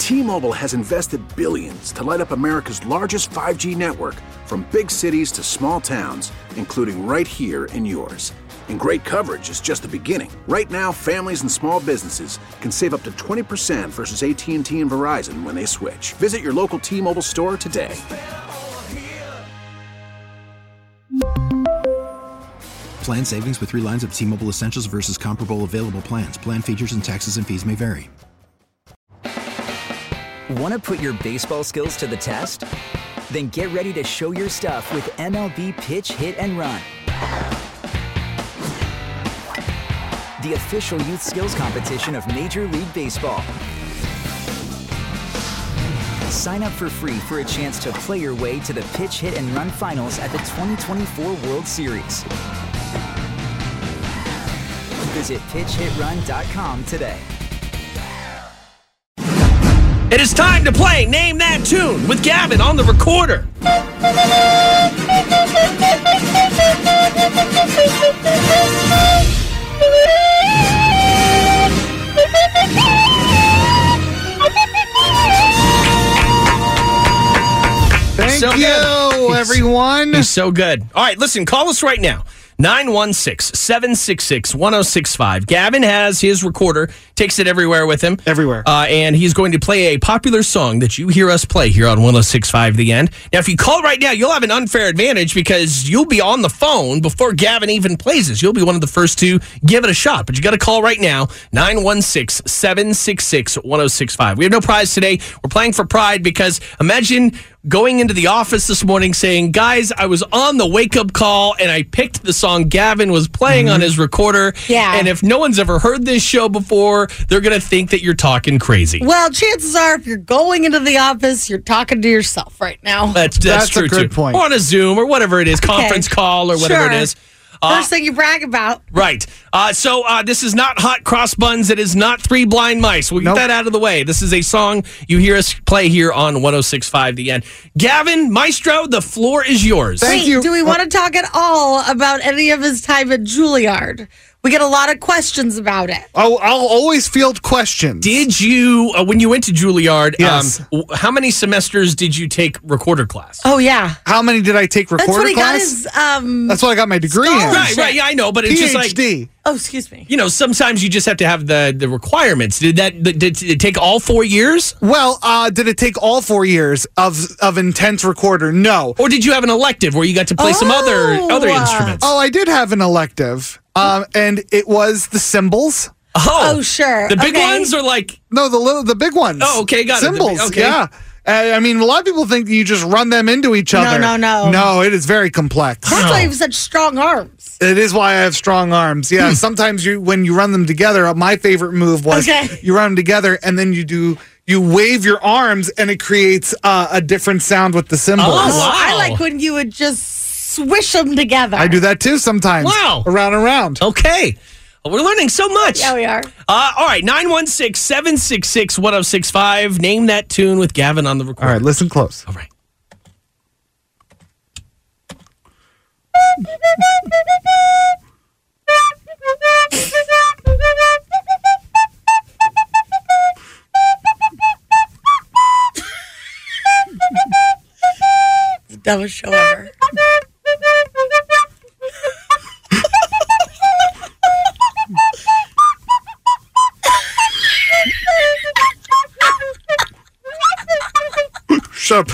T-Mobile has invested billions to light up America's largest 5G network, from big cities to small towns, including right here in yours. And great coverage is just the beginning. Right now, families and small businesses can save up to 20% versus AT&T and Verizon when they switch. Visit your local T-Mobile store today. Plan savings with 3 lines of T-Mobile Essentials versus comparable available plans. Plan features and taxes and fees may vary. Want to put your baseball skills to the test? Then get ready to show your stuff with MLB Pitch, Hit, and Run. The official youth skills competition of Major League Baseball. Sign up for free for a chance to play your way to the Pitch, Hit, and Run finals at the 2024 World Series. Visit pitchhitrun.com today. It is time to play Name That Tune with Gavin on the recorder. Thank you, everyone. He's so good. All right, listen, call us right now. 916-766-1065. Gavin has his recorder, takes it everywhere with him. Everywhere. And he's going to play a popular song that you hear us play here on 1065 The End. Now, if you call right now, you'll have an unfair advantage because you'll be on the phone before Gavin even plays this. You'll be one of the first to give it a shot. But you got to call right now, 916-766-1065. We have no prize today. We're playing for pride because imagine going into the office this morning saying, guys, I was on the wake-up call and I picked the song Gavin was playing on his recorder. Yeah. And if no one's ever heard this show before, they're going to think that you're talking crazy. Well, chances are if you're going into the office, you're talking to yourself right now. That's true, a good too. point. Or on a Zoom or whatever it is, conference call or whatever it is. First thing you brag about. Right. So this is not Hot Cross Buns. It is not Three Blind Mice. We'll get that out of the way. This is a song you hear us play here on 106.5 The End. Gavin, Maestro, the floor is yours. Thank you. Do we want to talk at all about any of his time at Juilliard? We get a lot of questions about it. I'll always field questions. Did you, when you went to Juilliard, Yes. How many semesters did you take recorder class? Oh, yeah. How many did I take recorder That's what he class? got his... That's what I got my degree in. Right, yeah, I know, but it's just like... PhD. Oh, excuse me. You know, sometimes you just have to have the requirements. Did it take all 4 years? Well, did it take all 4 years of intense recorder? No. Or did you have an elective where you got to play some other instruments? Oh, I did have an elective, and it was the cymbals. Oh, sure. The big Okay. ones are like... No, the big ones. Oh, okay, got it. Cymbals, Okay. yeah. I mean, a lot of people think you just run them into each other. No. No, it is very complex. That's why you have such strong arms. It is why I have strong arms. Yeah, sometimes when you run them together, my favorite move was you run them together and then you wave your arms and it creates a different sound with the cymbals. Oh, wow. I like when you would just swish them together. I do that too sometimes. Wow. Around and around. Okay. Well, we're learning so much. Yeah, we are. All right, 916-766-1065. Name that tune with Gavin on the recorder. All right, listen close. All right. It's the dumbest show ever. Shut up.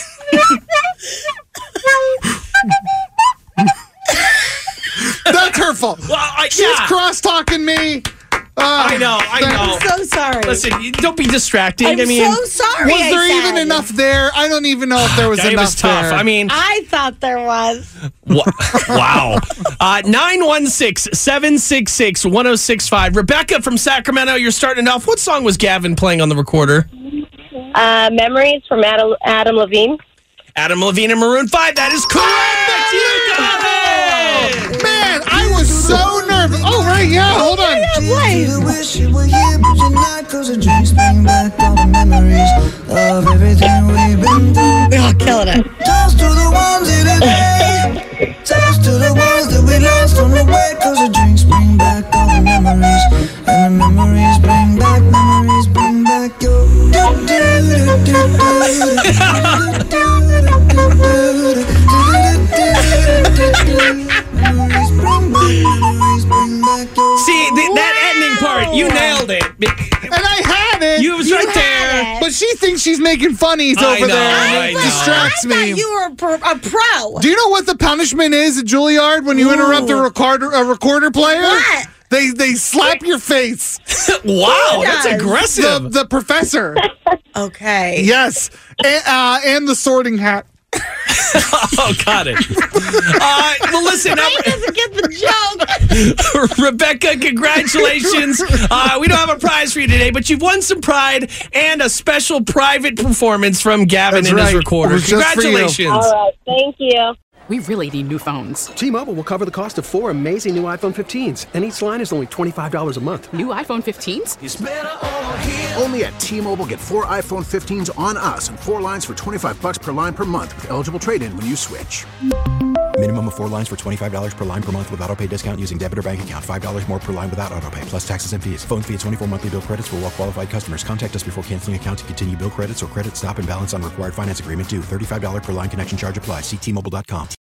That's her fault. Well, She's cross-talking me. I know. I'm so sorry. Listen, don't be distracting. I'm so sorry. Was there even enough there? I don't even know if there was It enough was tough. there. I mean, I thought there was. wow. 916-766-1065. Rebecca from Sacramento, you're starting off. What song was Gavin playing on the recorder? Memories from Adam Levine. Adam Levine and Maroon 5. That is correct. You got it. Man, I was so nervous. Oh, right, yeah, hold on. Wish you were here, but you're not, 'cause the drinks bring back all the memories of everything we've been through. We're all killing it. Toast to the ones in the day. Toast to the ones that we lost on the way, 'cause the drinks bring back all the memories. And the memories bring back your... was right there. But she thinks she's making funnies over there. I And know. it distracts I me. thought you were a pro. Do you know what the punishment is at Juilliard when you interrupt a recorder player? What? They slap your face. Wow, that's does? aggressive. The professor. Okay. Yes. And the sorting hat. Oh, got it. Well, listen, He doesn't get the joke. Rebecca, congratulations. We don't have a prize for you today, but you've won some pride and a special private performance from Gavin That's and his right. recorder. It was just for you. Congratulations. All right. Thank you. We really need new phones. T-Mobile will cover the cost of 4 amazing new iPhone 15s, and each line is only $25 a month. New iPhone 15s? Only at T-Mobile, get 4 iPhone 15s on us and 4 lines for $25 per line per month with eligible trade-in when you switch. Minimum of 4 lines for $25 per line per month with autopay discount using debit or bank account. $5 more per line without autopay, plus taxes and fees. Phone fee at 24 monthly bill credits for well-qualified customers. Contact us before canceling account to continue bill credits or credit stop and balance on required finance agreement due. $35 per line connection charge applies. See T-Mobile.com.